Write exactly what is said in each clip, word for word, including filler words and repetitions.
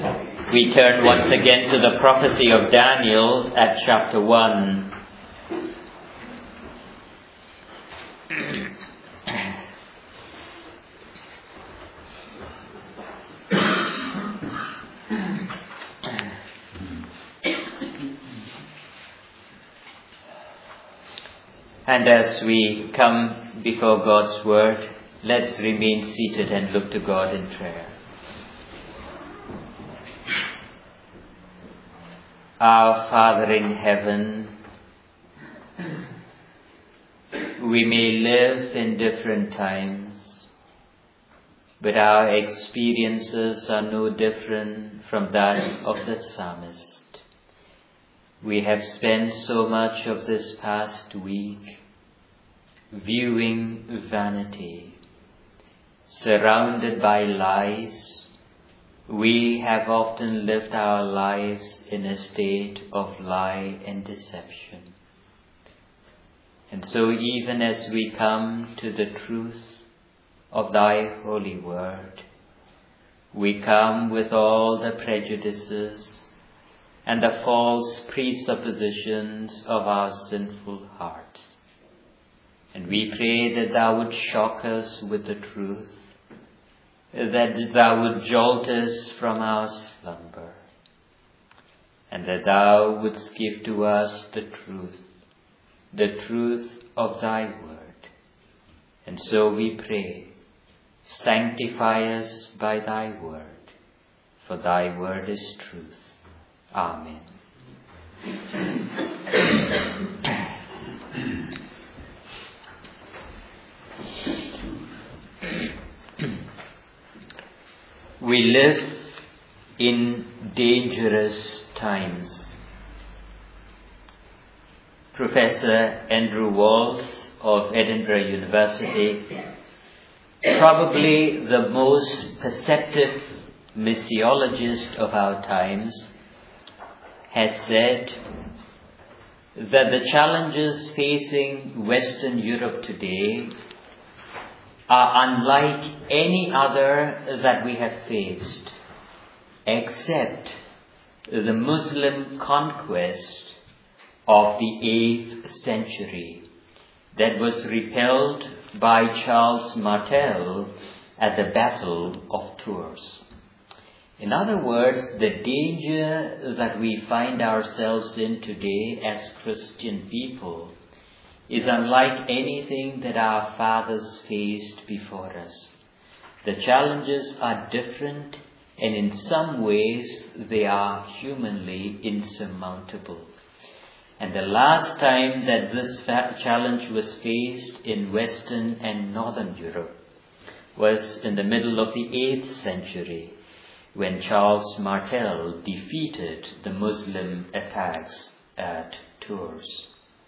We turn once again to the prophecy of Daniel at chapter one. And as we come before God's word, let's remain seated and look to God in prayer. Our Father in heaven, we may live in different times, but our experiences are no different from that of the psalmist. We have spent so much of this past week viewing vanity, surrounded by lies. We have often lived our lives in a state of lie and deception. And so even as we come to the truth of thy holy word, we come with all the prejudices and the false presuppositions of our sinful hearts. And we pray that thou would shock us with the truth, that thou would jolt us from our slumber, and that thou wouldst give to us the truth, the truth of thy word. And so we pray, sanctify us by thy word, for thy word is truth. Amen. We live in dangerous times. Professor Andrew Walls of Edinburgh University, probably the most perceptive missiologist of our times, has said that the challenges facing Western Europe today are unlike any other that we have faced, except the Muslim conquest of the eighth century that was repelled by Charles Martel at the Battle of Tours. In other words, the danger that we find ourselves in today as Christian people is unlike anything that our fathers faced before us. The challenges are different, and in some ways they are humanly insurmountable. And the last time that this fa- challenge was faced in Western and Northern Europe was in the middle of the eighth century, when Charles Martel defeated the Muslim attacks at Tours.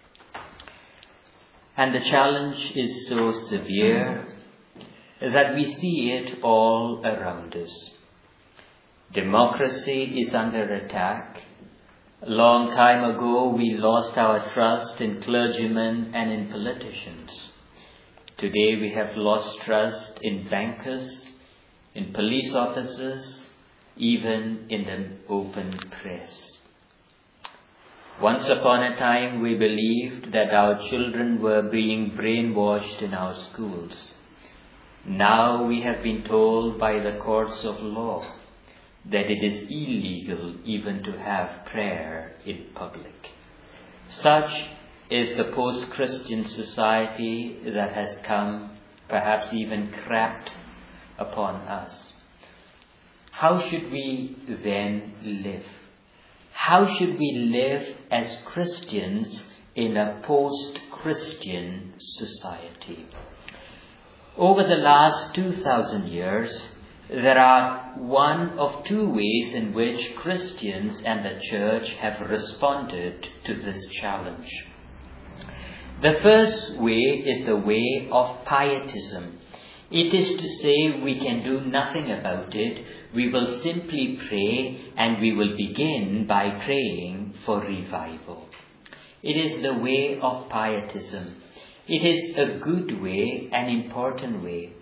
And the challenge is so severe that we see it all around us. Democracy is under attack. A long time ago, we lost our trust in clergymen and in politicians. Today, we have lost trust in bankers, in police officers, even in the open press. Once upon a time, we believed that our children were being brainwashed in our schools. Now we have been told by the courts of law that it is illegal even to have prayer in public. Such is the post-Christian society that has come, perhaps even crept upon us. How should we then live? How should we live as Christians in a post-Christian society? Over the last two thousand years, there are one of two ways in which Christians and the church have responded to this challenge. The first way is the way of pietism. It is to say we can do nothing about it. We will simply pray, and we will begin by praying for revival. It is the way of pietism. It is a good way, an important way.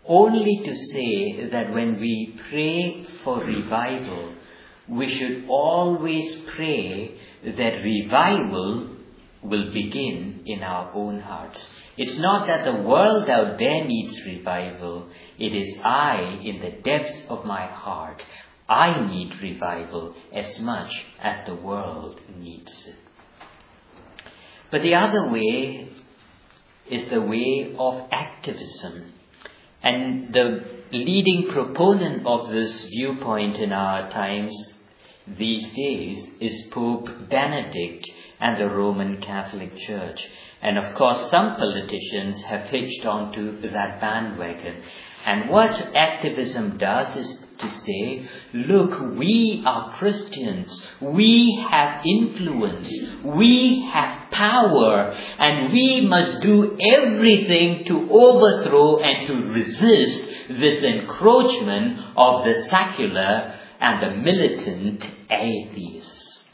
only to say that when we pray for revival, we should always pray that revival will begin in our own hearts. It's not that the world out there needs revival. It is I, in the depths of my heart, I need revival as much as the world needs it. But the other way is the way of activism. And the leading proponent of this viewpoint in our times these days is Pope Benedict and the Roman Catholic Church. And of course, some politicians have hitched onto that bandwagon. And what activism does is to say, look, we are Christians. We have influence. We have power. And we must do everything to overthrow and to resist this encroachment of the secular and the militant atheists.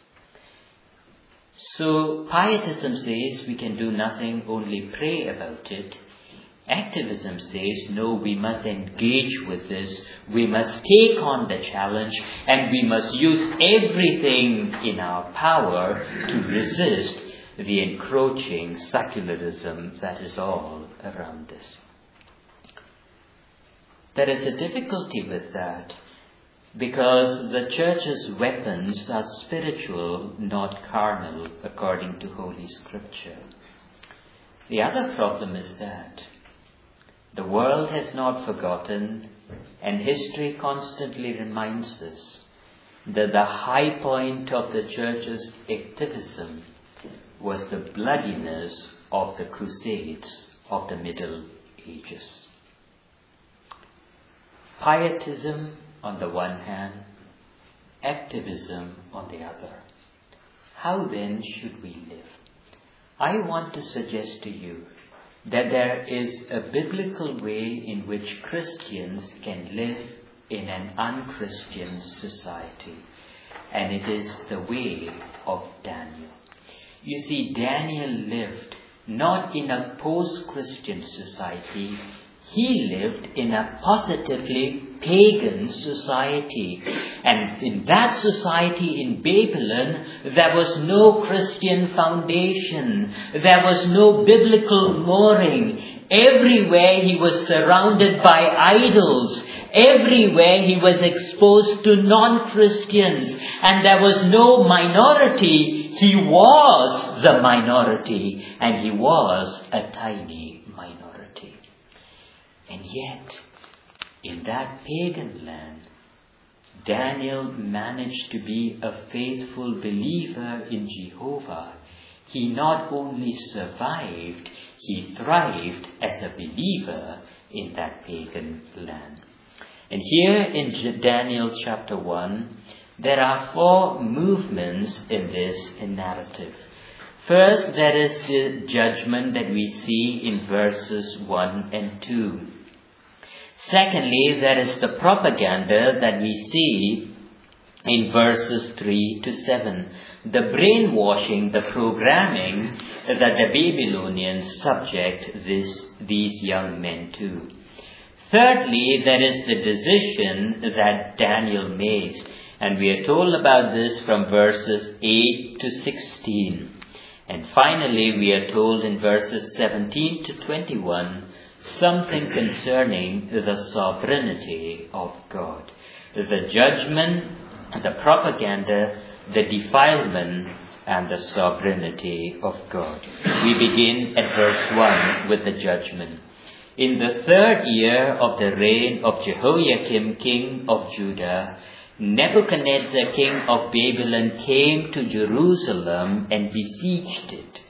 So pietism says we can do nothing, only pray about it. Activism says, no, we must engage with this. We must take on the challenge, and we must use everything in our power to resist the encroaching secularism that is all around us. There is a difficulty with that, because the church's weapons are spiritual, not carnal, according to Holy Scripture. The other problem is that the world has not forgotten, and history constantly reminds us that the high point of the church's activism was the bloodiness of the Crusades of the Middle Ages. Pietism on the one hand, activism on the other. How then should we live? I want to suggest to you that there is a biblical way in which Christians can live in an unchristian society. And it is the way of Daniel. You see, Daniel lived not in a post-Christian society. He lived in a positively pagan society. And in that society in Babylon, there was no Christian foundation. There was no biblical mooring. Everywhere he was surrounded by idols. Everywhere he was exposed to non-Christians. And there was no minority. He was the minority. And he was a tiny minority. And yet, in that pagan land, Daniel managed to be a faithful believer in Jehovah. He not only survived, he thrived as a believer in that pagan land. And here in Daniel chapter one, there are four movements in this narrative. First, there is the judgment that we see in verses one and two. Secondly, there is the propaganda that we see in verses three to seven. The brainwashing, the programming that the Babylonians subject this, these young men to. Thirdly, there is the decision that Daniel makes. And we are told about this from verses eight to sixteen. And finally, we are told in verses seventeen to twenty-one, something concerning the sovereignty of God. The judgment, the propaganda, the defilement, and the sovereignty of God. We begin at verse one with the judgment. In the third year of the reign of Jehoiakim, king of Judah, Nebuchadnezzar, king of Babylon, came to Jerusalem and besieged it.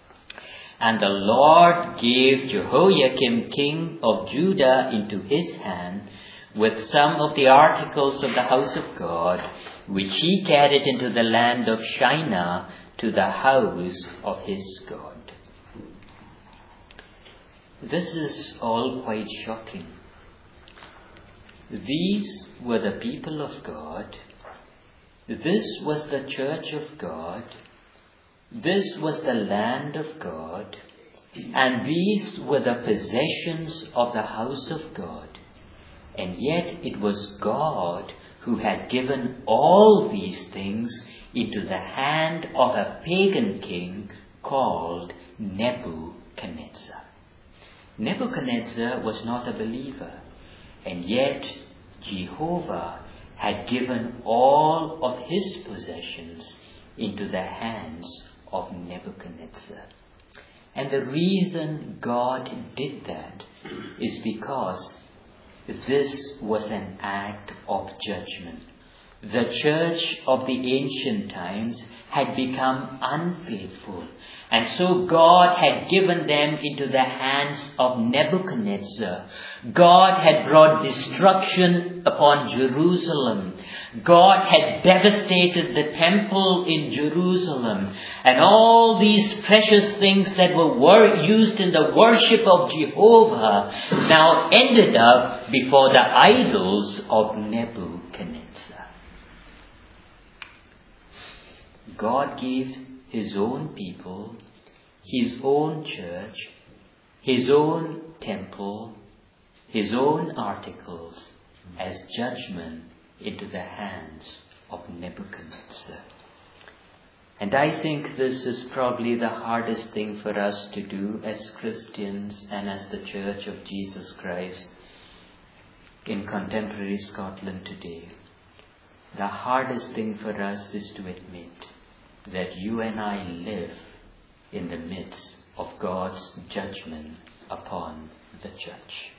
And the Lord gave Jehoiakim, king of Judah, into his hand with some of the articles of the house of God, which he carried into the land of Shinar to the house of his God. This is all quite shocking. These were the people of God. This was the church of God. This was the land of God. and these were the possessions of the house of God. And yet it was God who had given all these things into the hand of a pagan king called Nebuchadnezzar. Nebuchadnezzar was not a believer, and yet Jehovah had given all of his possessions into the hands of Nebuchadnezzar. And the reason God did that is because this was an act of judgment. The church of the ancient times had become unfaithful, and so God had given them into the hands of Nebuchadnezzar. God had brought destruction upon Jerusalem. God had devastated the temple in Jerusalem, and all these precious things that were wor- used in the worship of Jehovah now ended up before the idols of Nebuchadnezzar. God gave his own people, his own church, his own temple, his own articles as judgment into the hands of Nebuchadnezzar. And I think this is probably the hardest thing for us to do as Christians and as the Church of Jesus Christ in contemporary Scotland today. The hardest thing for us is to admit that you and I live in the midst of God's judgment upon the church.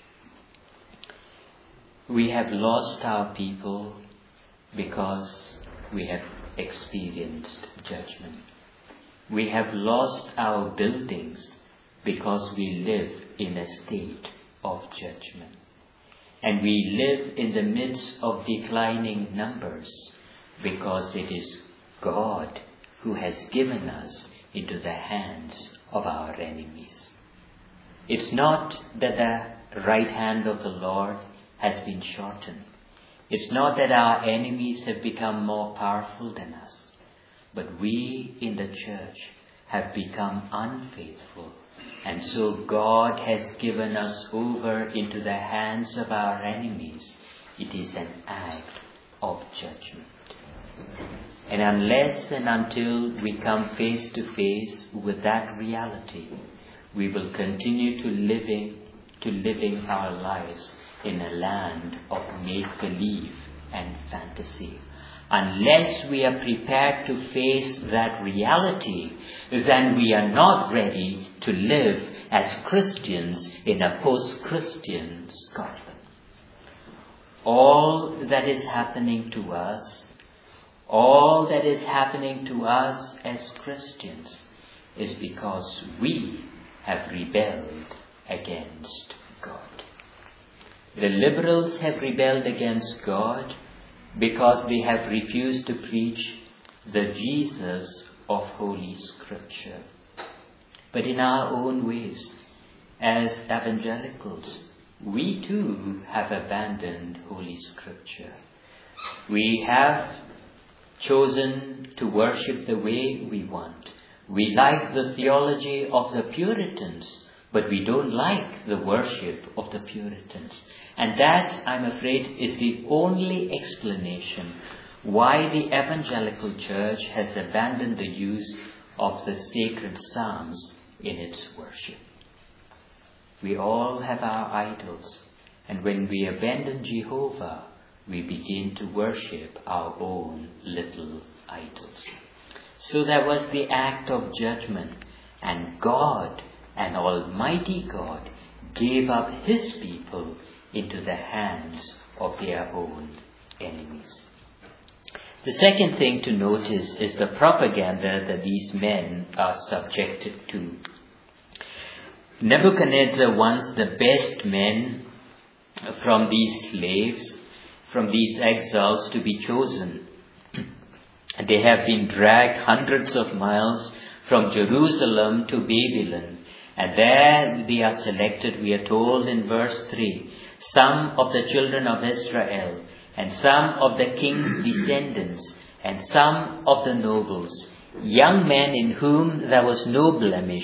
We have lost our people because we have experienced judgment. We have lost our buildings because we live in a state of judgment. And we live in the midst of declining numbers because it is God who has given us into the hands of our enemies. It's not that the right hand of the Lord has been shortened. It's not that our enemies have become more powerful than us. But we in the church have become unfaithful. And so God has given us over into the hands of our enemies. It is an act of judgment. And unless and until we come face to face with that reality, we will continue to living to living our lives in a land of make-believe and fantasy. Unless we are prepared to face that reality, then we are not ready to live as Christians in a post-Christian Scotland. All that is happening to us All that is happening to us as Christians is because we have rebelled against God. The liberals have rebelled against God because they have refused to preach the Jesus of Holy Scripture. But in our own ways, as evangelicals, we too have abandoned Holy Scripture. We have chosen to worship the way we want. We like the theology of the Puritans, but we don't like the worship of the Puritans. And that, I'm afraid, is the only explanation why the evangelical church has abandoned the use of the sacred psalms in its worship. We all have our idols, and when we abandon Jehovah, we begin to worship our own little idols. So that was the act of judgment, and God, an almighty God, gave up his people into the hands of their own enemies. The second thing to notice is the propaganda that these men are subjected to. Nebuchadnezzar wants the best men from these slaves, from these exiles, to be chosen. They have been dragged hundreds of miles from Jerusalem to Babylon, and there they are selected, we are told in verse three, some of the children of Israel, and some of the king's descendants, and some of the nobles, young men in whom there was no blemish,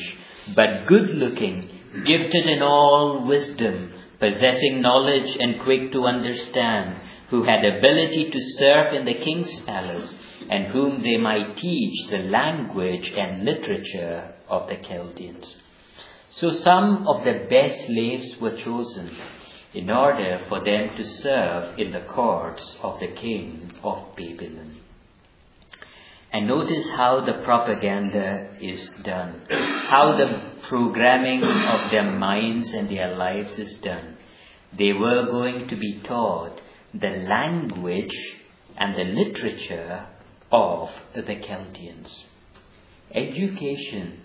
but good-looking, gifted in all wisdom, possessing knowledge and quick to understand, who had ability to serve in the king's palace, and whom they might teach the language and literature of the Chaldeans. So some of the best slaves were chosen in order for them to serve in the courts of the king of Babylon. And notice how the propaganda is done, how the programming of their minds and their lives is done. They were going to be taught the language and the literature of the Chaldeans. Education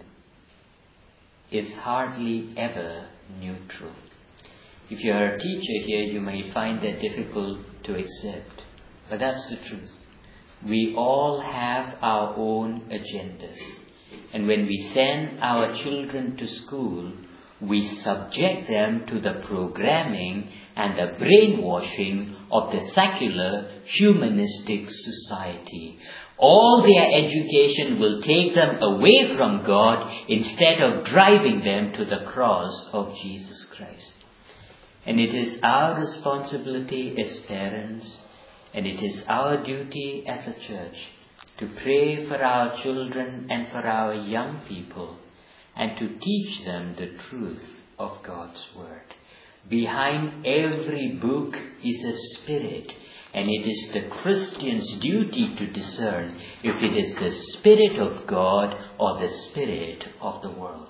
is hardly ever neutral. If you are a teacher here, you may find that difficult to accept. But that's the truth. We all have our own agendas. And when we send our children to school, we subject them to the programming and the brainwashing of the secular humanistic society. All their education will take them away from God instead of driving them to the cross of Jesus Christ. And it is our responsibility as parents, and it is our duty as a church to pray for our children and for our young people and to teach them the truth of God's Word. Behind every book is a spirit, and it is the Christian's duty to discern if it is the Spirit of God or the spirit of the world.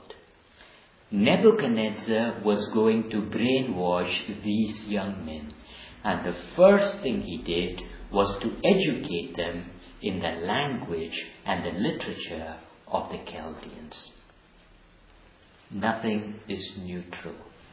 Nebuchadnezzar was going to brainwash these young men, and the first thing he did was to educate them in the language and the literature of the Chaldeans. Nothing is neutral.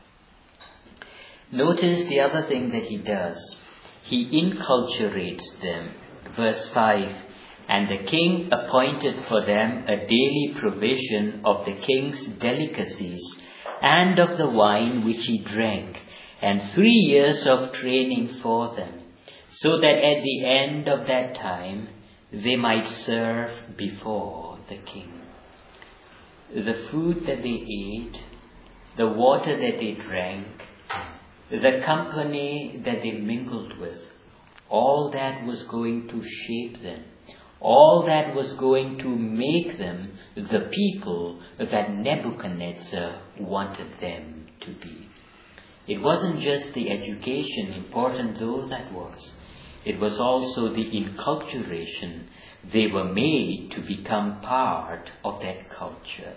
Notice the other thing that he does. He inculturates them. Verse five, and the king appointed for them a daily provision of the king's delicacies and of the wine which he drank, and three years of training for them, so that at the end of that time they might serve before the king. The food that they ate, the water that they drank, the company that they mingled with, all that was going to shape them. All that was going to make them the people that Nebuchadnezzar wanted them to be. It wasn't just the education, important though that was. It was also the inculturation. They were made to become part of that culture.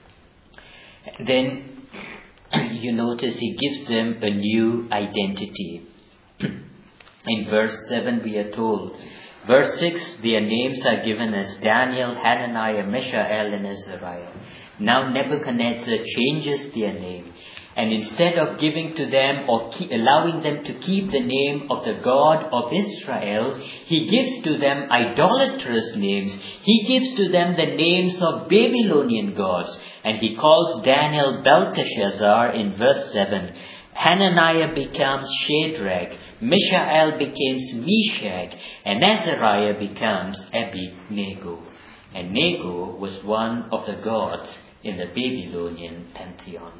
Then you notice he gives them a new identity. In verse seven we are told, verse six, their names are given as Daniel, Hananiah, Mishael, and Azariah. Now Nebuchadnezzar changes their name. And instead of giving to them or keep, allowing them to keep the name of the God of Israel, he gives to them idolatrous names. He gives to them the names of Babylonian gods. And he calls Daniel Belteshazzar in verse seven. Hananiah becomes Shadrach. Mishael becomes Meshach. And Azariah becomes Abednego. And Nego was one of the gods in the Babylonian pantheon.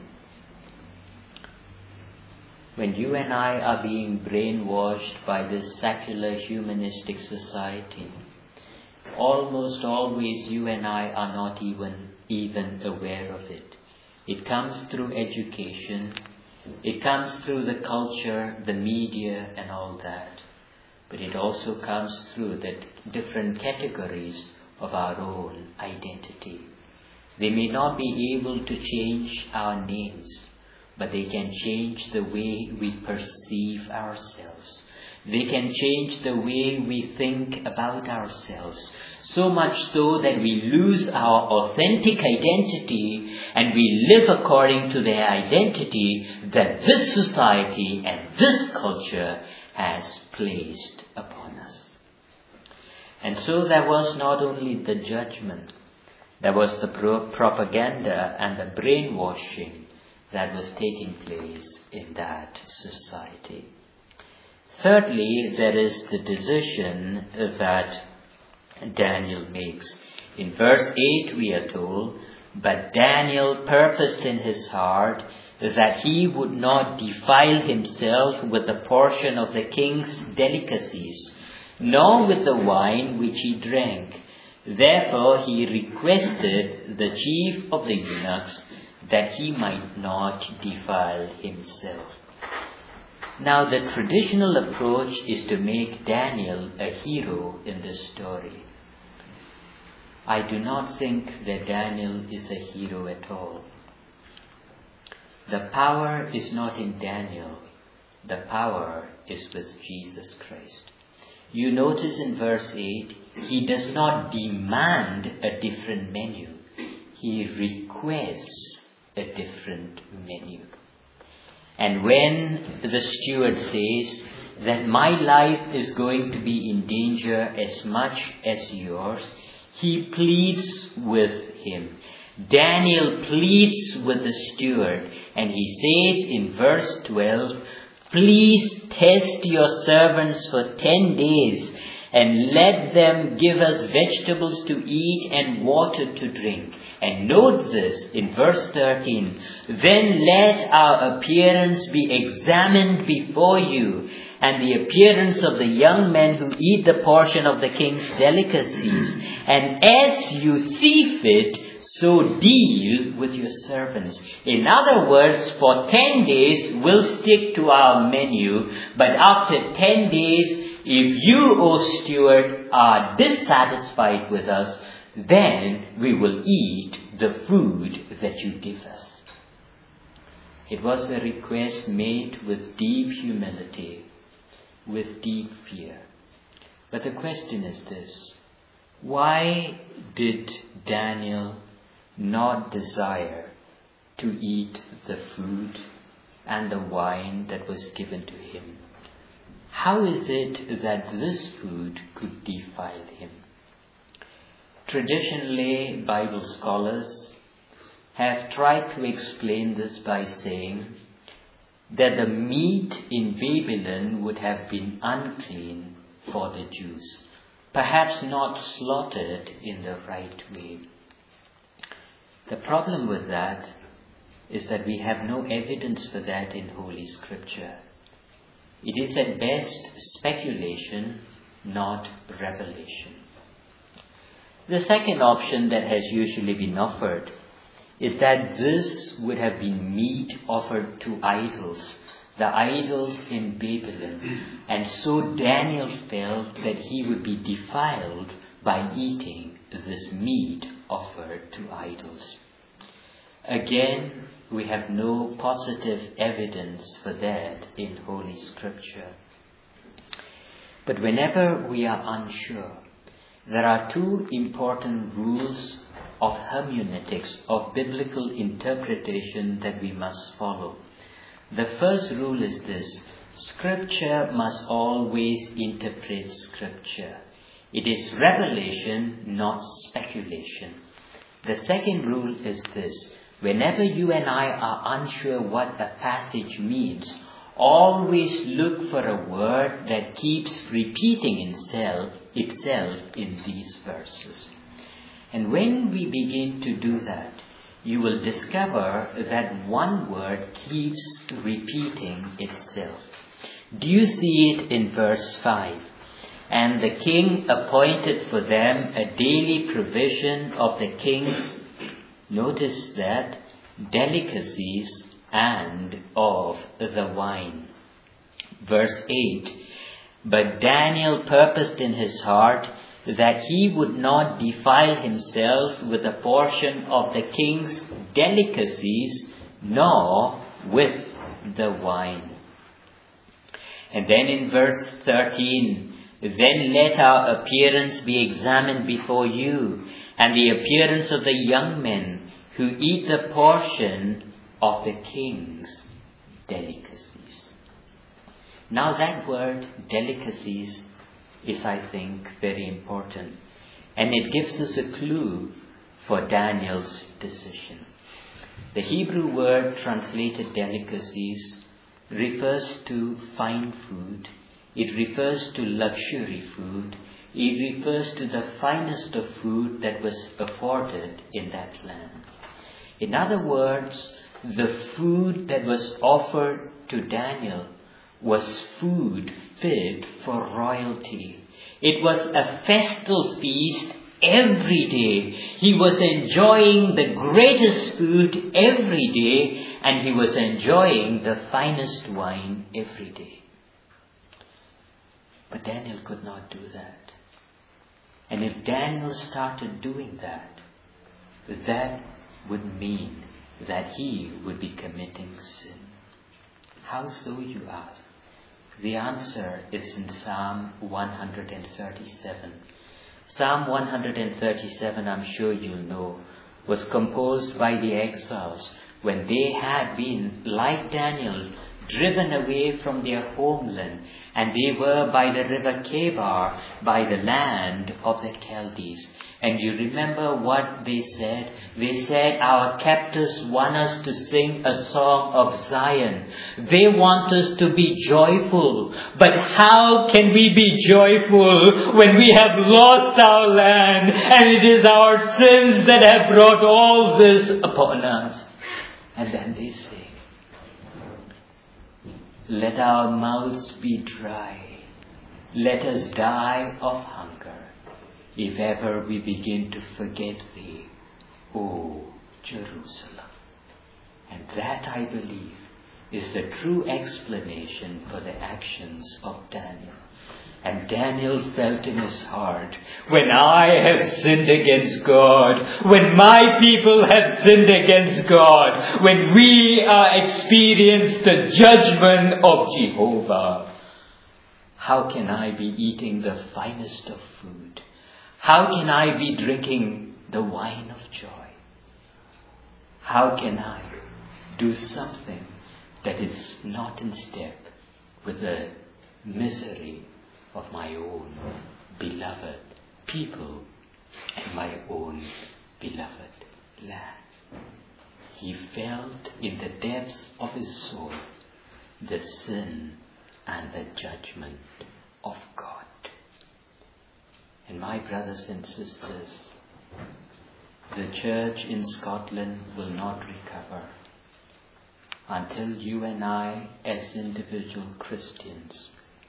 When you and I are being brainwashed by this secular humanistic society, almost always you and I are not even, even aware of it. It comes through education, it comes through the culture, the media and all that. But it also comes through the different categories of our own identity. They may not be able to change our names, but they can change the way we perceive ourselves. They can change the way we think about ourselves. So much so that we lose our authentic identity and we live according to the identity that this society and this culture has placed upon us. And so there was not only the judgment, there was the pro- propaganda and the brainwashing that was taking place in that society. Thirdly, there is the decision that Daniel makes. In verse eight we are told, But Daniel purposed in his heart that he would not defile himself with the portion of the king's delicacies, nor with the wine which he drank. Therefore he requested the chief of the eunuchs that he might not defile himself. Now the traditional approach is to make Daniel a hero in this story. I do not think that Daniel is a hero at all. The power is not in Daniel. The power is with Jesus Christ. You notice in verse eight, he does not demand a different menu. He requests a different menu. And when the steward says that my life is going to be in danger as much as yours, he pleads with him. Daniel pleads with the steward, and he says in verse twelve, please test your servants for ten days and let them give us vegetables to eat and water to drink. And note this in verse thirteen, then let our appearance be examined before you, and the appearance of the young men who eat the portion of the king's delicacies. And as you see fit, so deal with your servants. In other words, for ten days, we'll stick to our menu. But after ten days, if you, O steward, are dissatisfied with us, then we will eat the food that you give us. It was a request made with deep humility, with deep fear. But the question is this: why did Daniel not desire to eat the food and the wine that was given to him? How is it that this food could defile him? Traditionally, Bible scholars have tried to explain this by saying that the meat in Babylon would have been unclean for the Jews, perhaps not slaughtered in the right way. The problem with that is that we have no evidence for that in Holy Scripture. It is at best speculation, not revelation. The second option that has usually been offered is that this would have been meat offered to idols, the idols in Babylon, and so Daniel felt that he would be defiled by eating this meat offered to idols. Again, we have no positive evidence for that in Holy Scripture. But whenever we are unsure, there are two important rules of hermeneutics, of biblical interpretation, that we must follow. The first rule is this: Scripture must always interpret Scripture. It is revelation, not speculation. The second rule is this: whenever you and I are unsure what a passage means, always look for a word that keeps repeating itself, itself in these verses. And when we begin to do that, you will discover that one word keeps repeating itself. Do you see it in verse five? And the king appointed for them a daily provision of the king's, notice that, delicacies and of the wine. Verse eight, but Daniel purposed in his heart that he would not defile himself with a portion of the king's delicacies, nor with the wine. And then in verse thirteen, then let our appearance be examined before you, and the appearance of the young men who eat the portion of the king's delicacies. Now that word delicacies is, I think, very important, and it gives us a clue for Daniel's decision. The Hebrew word translated delicacies refers to fine food, it refers to luxury food, it refers to the finest of food that was afforded in that land. In other words, the food that was offered to Daniel was food fit for royalty. It was a festal feast every day. He was enjoying the greatest food every day, and he was enjoying the finest wine every day. But Daniel could not do that. And if Daniel started doing that, that would mean that he would be committing sin. How so, you ask? The answer is in Psalm one thirty-seven. Psalm one thirty-seven, I'm sure you'll know, was composed by the exiles when they had been, like Daniel, driven away from their homeland, and they were by the river Kebar, by the land of the Chaldees. And you remember what they said? They said, our captors want us to sing a song of Zion. They want us to be joyful. But how can we be joyful when we have lost our land and it is our sins that have brought all this upon us? And then they say, let our mouths be dry. Let us die of hunger, if ever we begin to forget thee, O Jerusalem. And that, I believe, is the true explanation for the actions of Daniel. And Daniel felt in his heart, when I have sinned against God, when my people have sinned against God, when we uh, experience the judgment of Jehovah, how can I be eating the finest of food? How can I be drinking the wine of joy? How can I do something that is not in step with the misery of my own beloved people and my own beloved land? He felt in the depths of his soul the sin and the judgment of God. And my brothers and sisters, the church in Scotland will not recover until you and I, as individual Christians,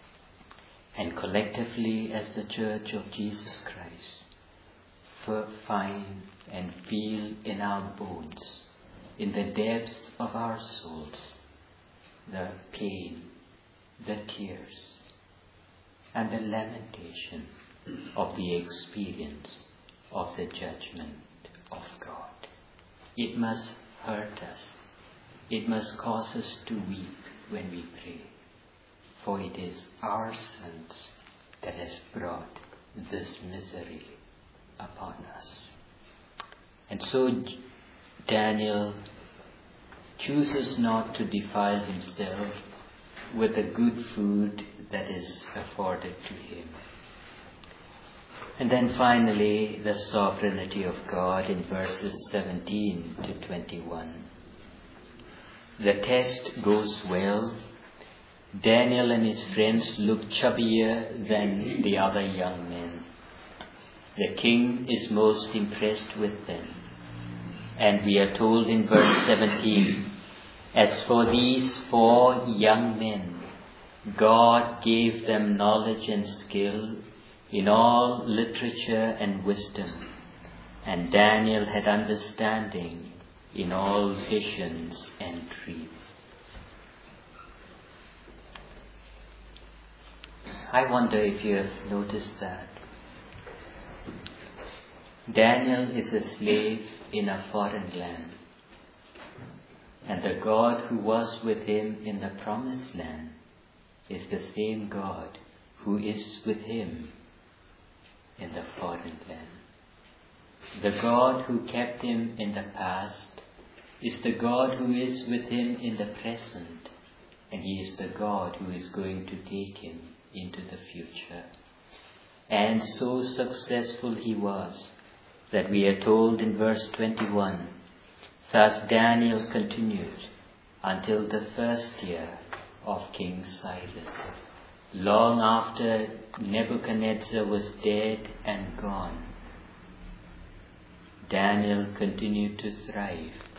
and collectively as the Church of Jesus Christ, find and feel in our bones, in the depths of our souls, the pain, the tears, and the lamentation of the experience of the judgment of God. It must hurt us. It must cause us to weep when we pray. For it is our sins that has brought this misery upon us. And so Daniel chooses not to defile himself with the good food that is afforded to him. And then finally, the sovereignty of God in verses seventeen to twenty-one. The test goes well. Daniel and his friends look chubbier than the other young men. The king is most impressed with them. And we are told in verse seventeen, as for these four young men, God gave them knowledge and skill in all literature and wisdom, and Daniel had understanding in all visions and dreams. I wonder if you have noticed that. Daniel is a slave in a foreign land, and the God who was with him in the promised land is the same God who is with him in the foreign land. The God who kept him in the past is the God who is with him in the present, and he is the God who is going to take him into the future. And so successful he was that we are told in verse twenty-one, thus Daniel continued until the first year of King Cyrus, long after Nebuchadnezzar was dead and gone. Daniel continued to thrive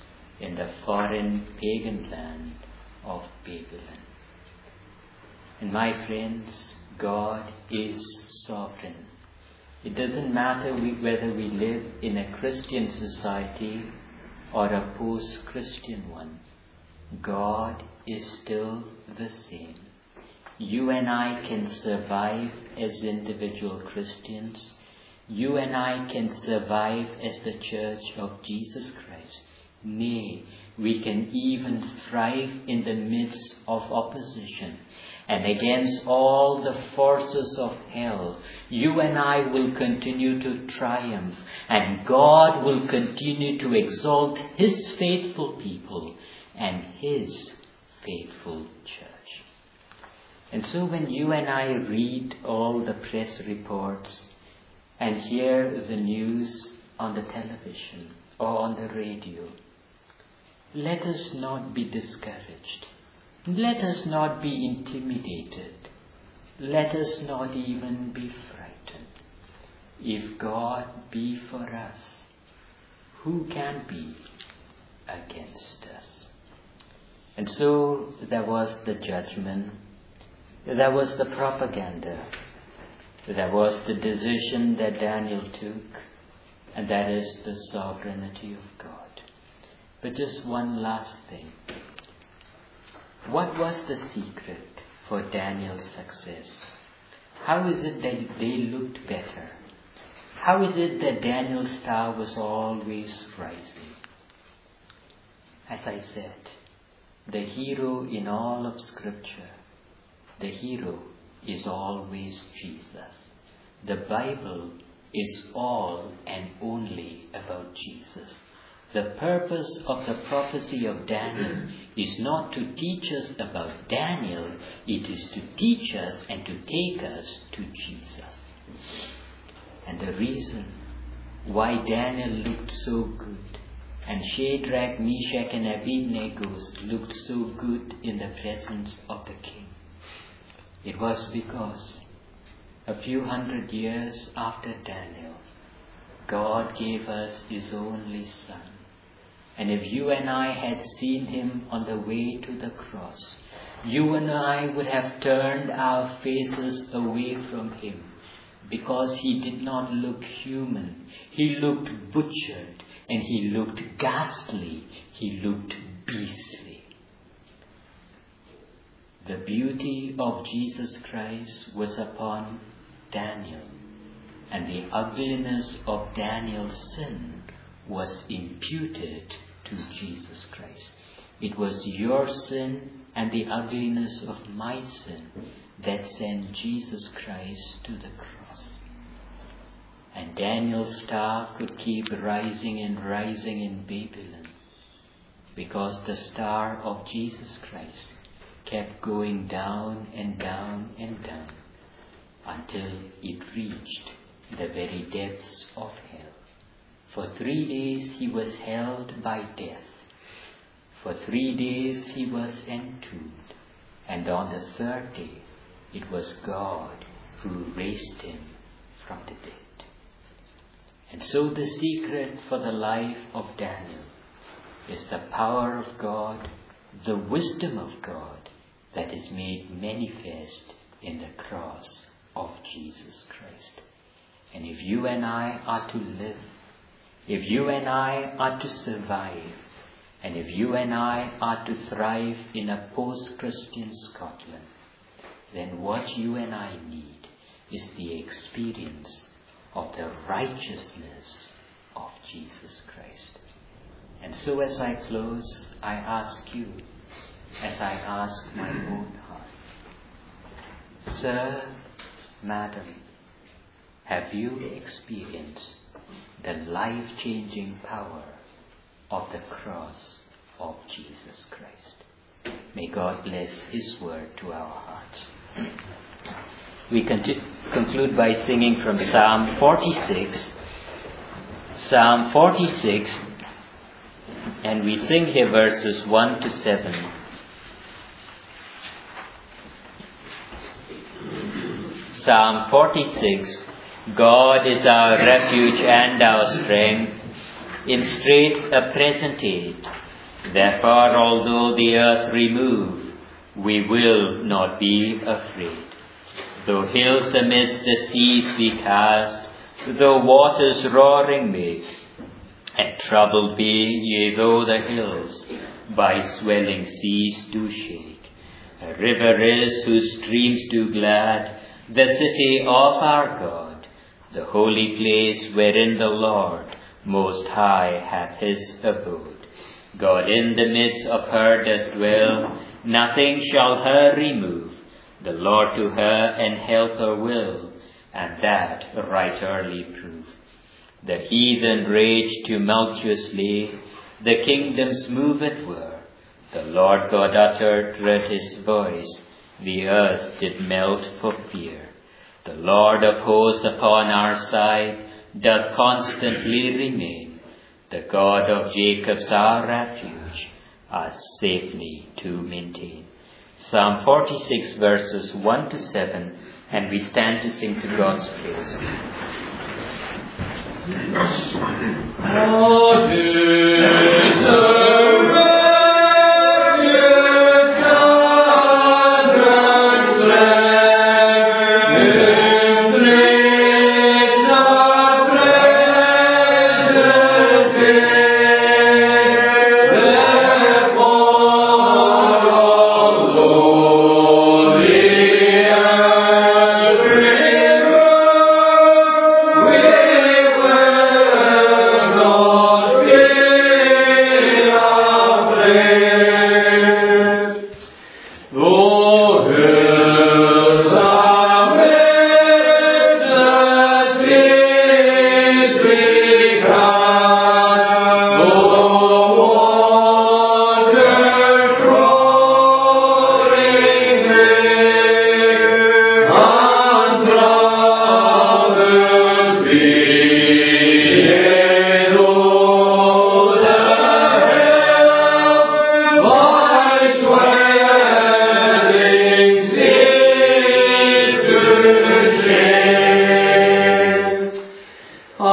in the foreign pagan land of Babylon. And my friends, God is sovereign. It doesn't matter we, whether we live in a Christian society or a post-Christian one. God is still the same. You and I can survive as individual Christians. You and I can survive as the Church of Jesus Christ. Nay, we can even thrive in the midst of opposition. And against all the forces of hell, you and I will continue to triumph. And God will continue to exalt His faithful people and His faithful church. And so when you and I read all the press reports and hear the news on the television or on the radio, let us not be discouraged. Let us not be intimidated. Let us not even be frightened. If God be for us, who can be against us? And so there was the judgment, there was the propaganda, there was the decision that Daniel took, and that is the sovereignty of God. But just one last thing. What was the secret for Daniel's success? How is it that they looked better? How is it that Daniel's star was always rising? As I said, the hero in all of Scripture, the hero is always Jesus. The Bible is all and only about Jesus. The purpose of the prophecy of Daniel is not to teach us about Daniel, it is to teach us and to take us to Jesus. And the reason why Daniel looked so good and Shadrach, Meshach and Abednego looked so good in the presence of the king, it was because a few hundred years after Daniel, God gave us His only Son. And if you and I had seen Him on the way to the cross, you and I would have turned our faces away from Him, because He did not look human. He looked butchered and He looked ghastly. He looked beastly. The beauty of Jesus Christ was upon Daniel, and the ugliness of Daniel's sin was imputed to Jesus Christ. It was your sin and the ugliness of my sin that sent Jesus Christ to the cross. And Daniel's star could keep rising and rising in Babylon because the star of Jesus Christ kept going down and down and down until it reached the very depths of hell. For three days he was held by death. For three days he was entombed. And on the third day, it was God who raised him from the dead. And so the secret for the life of Daniel is the power of God, the wisdom of God that is made manifest in the cross of Jesus Christ. And if you and I are to live, if you and I are to survive, and if you and I are to thrive in a post-Christian Scotland, then what you and I need is the experience of the righteousness of Jesus Christ. And so as I close, I ask you, as I ask my own heart, Sir, Madam, have you experienced the life-changing power of the cross of Jesus Christ? May God bless His word to our hearts. We conti- conclude by singing from Psalm forty-six. Psalm forty-six, and we sing here verses one to seven. Psalm forty-six. God is our refuge and our strength, in straits a present aid. Therefore, although the earth remove, we will not be afraid. Though hills amidst the seas we cast, though waters roaring make, and troubled be ye though the hills by swelling seas do shake. A river is whose streams do glad the city of our God, the holy place wherein the Lord Most High hath his abode. God in the midst of her doth dwell, nothing shall her remove. The Lord to her and help her will, and that right early prove. The heathen rage tumultuously, the kingdoms move at whir. The Lord God uttered his voice, the earth did melt for fear. The Lord of hosts upon our side doth constantly remain. The God of Jacob's our refuge, us safely to maintain. Psalm forty-six verses one to seven, and we stand to sing to God's praise. God is a refuge, God is strength, His streets are present here. Therefore, although the earth remove, we will not be afraid. Though hills amid the seas be cast, though waters roaring make, untroubled be ye though the hills by swelling seas do shake. A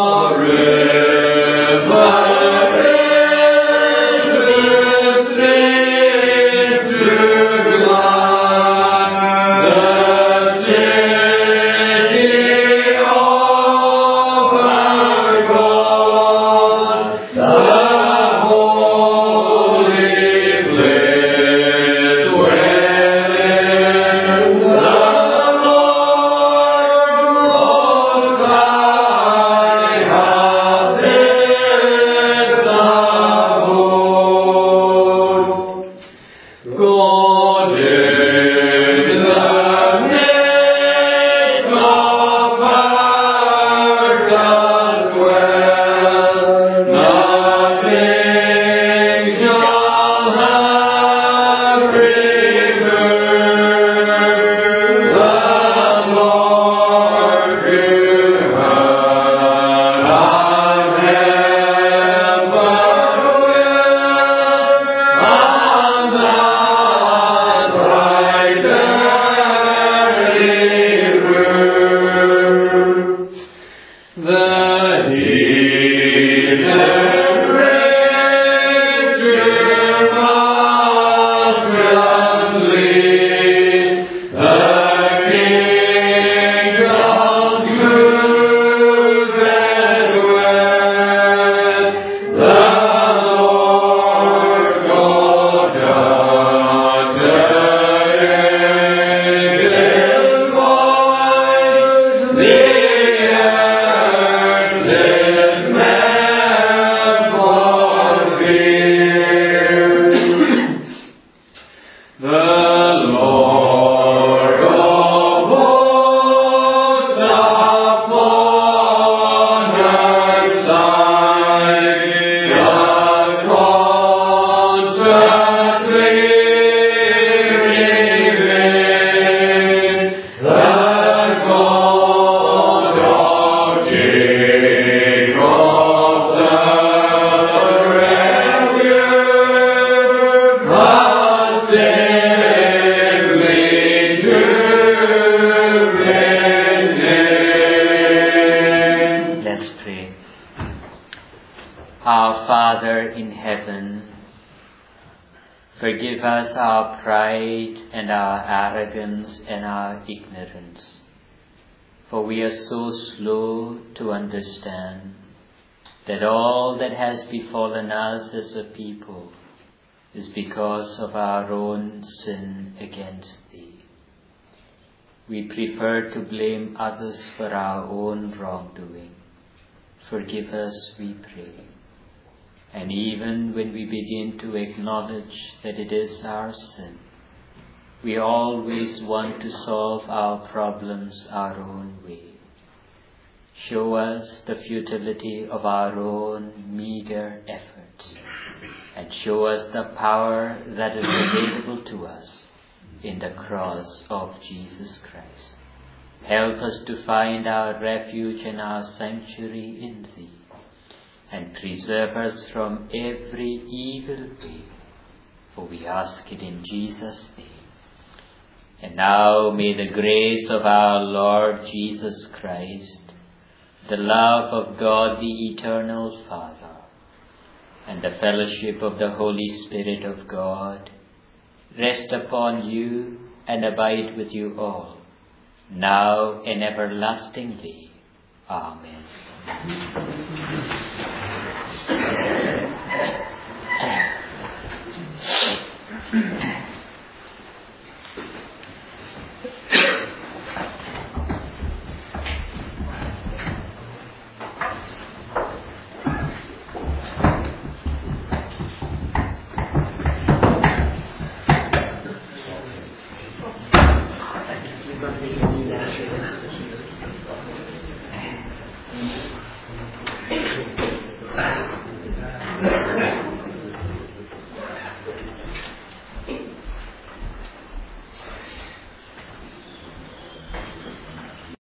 river is whose streams do glide the city of our God, the holy place wherein the Lord Most High hath his abode. God in the midst of her doth dwell, nothing shall her remove. The Lord to her and help her will, and that right early prove. The heathen rage tumultuously, the kingdoms move and well. The Lord God doth direct his voice, the earth is meant for fear. The Lord of hosts upon her side doth constantly remain. The God of Jacob's refuge, us safely to maintain. Let's pray. Our Father in heaven, Forgive us our pride and our arrogance and our ignorance, for we are so slow to understand that all that has befallen us as a people is because of our own sin against Thee. We prefer to blame others for our own wrongdoing. Forgive us, we pray. And even when we begin to acknowledge that it is our sin, we always want to solve our problems our own way. Show us the futility of our own meager efforts, and show us the power that is available to us in the cross of Jesus Christ. Help us to find our refuge and our sanctuary in Thee, and preserve us from every evil way, for we ask it in Jesus' name. And now may the grace of our Lord Jesus Christ, the love of God the Eternal Father, and the fellowship of the Holy Spirit of God rest upon you and abide with you all, now and everlastingly. Amen.